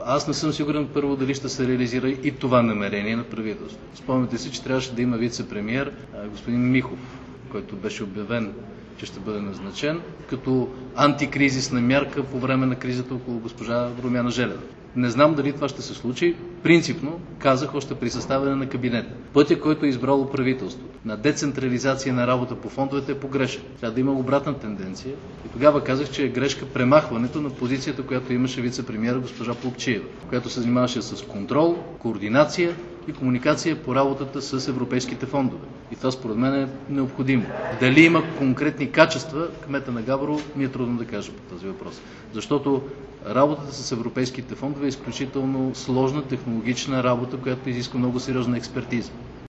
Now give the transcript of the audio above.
Аз не съм сигурен първо дали ще се реализира и това намерение на правителството. Спомняте си, че трябваше да има вице-премиер господин Михов, който беше обявен, че ще бъде назначен като антикризисна мярка по време на кризата около госпожа Румяна Желева. Не знам дали това ще се случи. Принципно, казах още при съставяне на кабинета. Пътя, който е избрало правителството на децентрализация на работа по фондовете е погрешен. Трябва да има обратна тенденция. И тогава казах, че е грешка премахването на позицията, която имаше вице-премиера госпожа Плугчиева, която се занимаваше с контрол, координация и комуникация по работата с европейските фондове. И това според мен е необходимо. Дали има конкретни качества, кмета на Габрово ми е трудно да кажа по този въпрос. Защото работата с европейските фондове е изключително сложна технологична работа, която изисква много сериозна експертиза.